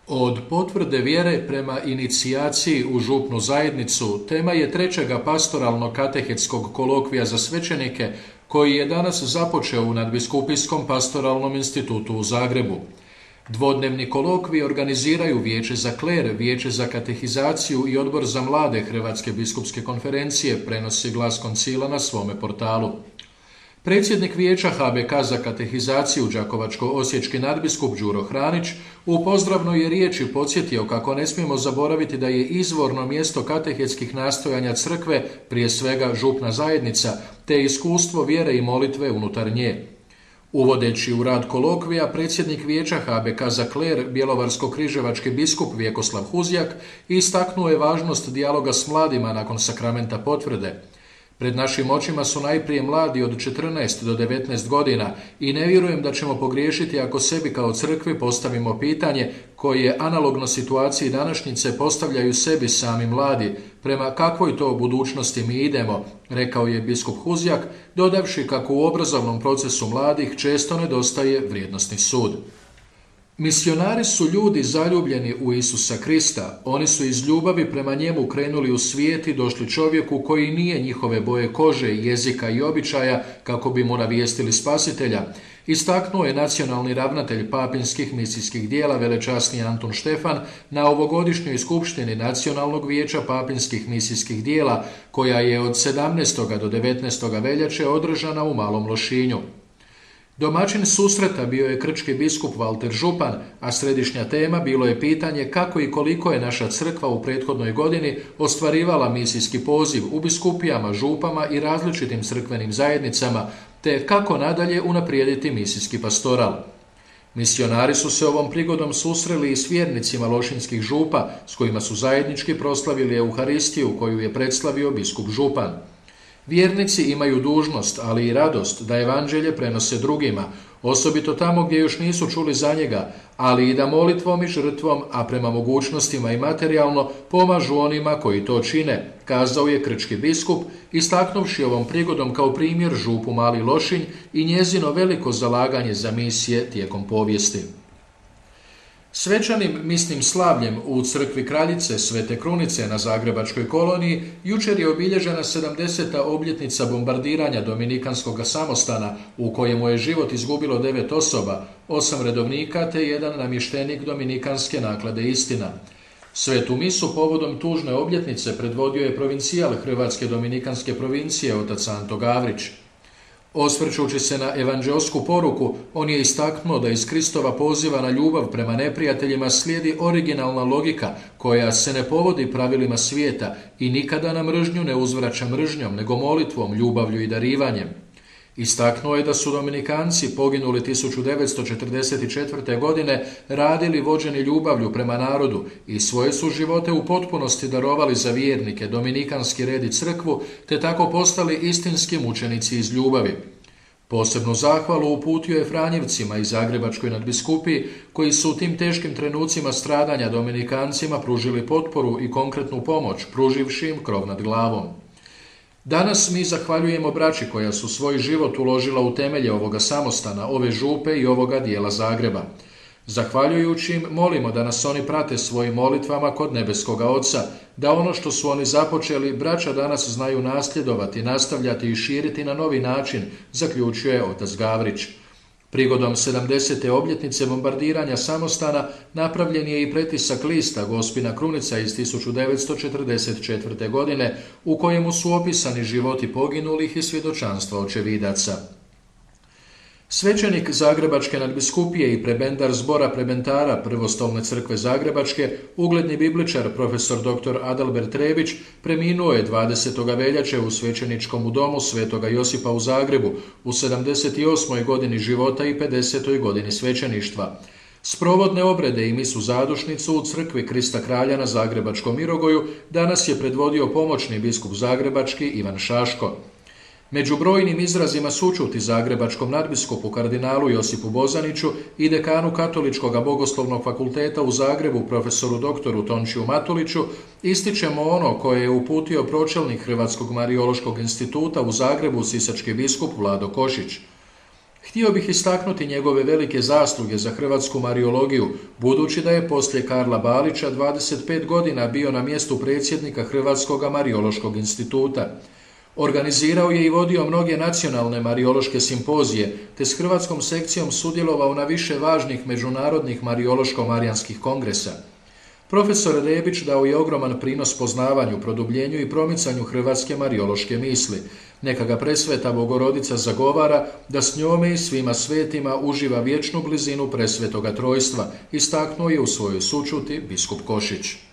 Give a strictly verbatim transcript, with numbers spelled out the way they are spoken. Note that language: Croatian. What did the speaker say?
Od potvrde vjere prema inicijaciji u župnu zajednicu tema je trećega pastoralno-katehetskog kolokvija za svećenike koji je danas započeo u Nadbiskupijskom pastoralnom institutu u Zagrebu. Dvodnevni kolokvij organiziraju Vijeće za kler, Vijeće za katehizaciju i Odbor za mlade Hrvatske biskupske konferencije, prenosi Glas koncila na svome portalu. Predsjednik Vijeća H B K za katehizaciju đakovačko-osječki nadbiskup Đuro Hranić u pozdravnoj je riječi podsjetio kako ne smijemo zaboraviti da je izvorno mjesto katehetskih nastojanja crkve prije svega župna zajednica, te iskustvo vjere i molitve unutar nje. Uvodeći u rad kolokvija, predsjednik Vijeća H B K za kler, bjelovarsko-križevački biskup Vjekoslav Huzjak istaknuo je važnost dijaloga s mladima nakon sakramenta potvrde. Pred našim očima su najprije mladi od četrnaest do devetnaest godina i ne vjerujem da ćemo pogriješiti ako sebi kao crkvi postavimo pitanje koje analogno situaciji današnjice postavljaju sebi sami mladi, prema kakvoj to budućnosti mi idemo, rekao je biskup Huzjak, dodavši kako u obrazovnom procesu mladih često nedostaje vrijednosni sud. Misionari su ljudi zaljubljeni u Isusa Krista. Oni su iz ljubavi prema njemu krenuli u svijet i došli čovjeku koji nije njihove boje kože, jezika i običaja kako bi mu navijestili spasitelja, istaknuo je nacionalni ravnatelj papinskih misijskih dijela velečasni Antun Štefan na ovogodišnjoj skupštini Nacionalnog vijeća papinskih misijskih dijela koja je od sedamnaestog do devetnaestog veljače održana u Malom Lošinju. Domaćin susreta bio je krčki biskup Valter Župan, a središnja tema bilo je pitanje kako i koliko je naša crkva u prethodnoj godini ostvarivala misijski poziv u biskupijama, župama i različitim crkvenim zajednicama, te kako nadalje unaprijediti misijski pastoral. Misionari su se ovom prigodom susreli i s vjernicima lošinskih župa, s kojima su zajednički proslavili Euharistiju koju je predstavio biskup Župan. Vjernici imaju dužnost, ali i radost da evanđelje prenose drugima, osobito tamo gdje još nisu čuli za njega, ali i da molitvom i žrtvom, a prema mogućnostima i materijalno, pomažu onima koji to čine, kazao je krčki biskup, istaknuvši ovom prigodom kao primjer župu Mali Lošinj i njezino veliko zalaganje za misije tijekom povijesti. Svečanim misnim slavljem u crkvi Kraljice Svete Krunice na Zagrebačkoj koloniji jučer je obilježena sedamdeseta obljetnica bombardiranja Dominikanskog samostana u kojemu je život izgubilo devet osoba, osam redovnika te jedan namještenik Dominikanske naklade Istina. Svetu misu povodom tužne obljetnice predvodio je provincijal Hrvatske Dominikanske provincije otac Anto Gavrić. Osvrćući se na evanđelsku poruku, on je istaknuo da iz Kristova poziva na ljubav prema neprijateljima slijedi originalna logika koja se ne povodi pravilima svijeta i nikada na mržnju ne uzvraća mržnjom, nego molitvom, ljubavlju i darivanjem. Istaknuo je da su Dominikanci poginuli tisuću devetsto četrdeset četvrte. godine radili vođeni ljubavlju prema narodu i svoje su živote u potpunosti darovali za vjernike, dominikanski red i crkvu, te tako postali istinski mučenici iz ljubavi. Posebnu zahvalu uputio je Franjevcima i Zagrebačkoj nadbiskupiji koji su u tim teškim trenucima stradanja Dominikancima pružili potporu i konkretnu pomoć, pruživši im krov nad glavom. Danas mi zahvaljujemo braći koja su svoj život uložila u temelje ovoga samostana, ove župe i ovoga dijela Zagreba. Zahvaljujući im molimo da nas oni prate svojim molitvama kod nebeskoga Oca, da ono što su oni započeli braća danas znaju nasljedovati, nastavljati i širiti na novi način, zaključio je otac Gavrić. Prigodom sedamdesete obljetnice bombardiranja samostana napravljen je i pretisak lista Gospina Krunica iz tisuću devetsto četrdeset četvrte. godine u kojemu su opisani životi poginulih i svjedočanstva očevidaca. Svećenik Zagrebačke nadbiskupije i prebendar zbora prebentara Prvostolne crkve Zagrebačke, ugledni bibličar profesor doktor Adalbert Rebić, preminuo je dvadesetog veljače u svećeničkom domu Svetoga Josipa u Zagrebu u sedamdeset osmoj. godini života i pedesetoj. godini svećeništva. Sprovodne obrede i misu zadušnicu u crkvi Krista Kralja na Zagrebačkom Mirogoju danas je predvodio pomoćni biskup Zagrebački Ivan Šaško. Među brojnim izrazima sućuti zagrebačkom nadbiskupu kardinalu Josipu Bozaniću i dekanu Katoličkog bogoslovnog fakulteta u Zagrebu profesoru doktoru Tončiju Matuliću ističemo ono koje je uputio pročelnik Hrvatskog Marijološkog instituta u Zagrebu sisački biskup Vlado Košić. Htio bih istaknuti njegove velike zasluge za hrvatsku mariologiju, budući da je poslije Karla Balića dvadeset pet godina bio na mjestu predsjednika Hrvatskog mariološkog instituta. Organizirao je i vodio mnoge nacionalne mariološke simpozije, te s hrvatskom sekcijom sudjelovao na više važnih međunarodnih mariološko-marijanskih kongresa. Profesor Rebić dao je ogroman prinos poznavanju, produbljenju i promicanju hrvatske mariološke misli. Neka ga presveta Bogorodica zagovara da s njome i svima svetima uživa vječnu blizinu presvetoga trojstva, istaknuo je u svojoj sućuti biskup Košić.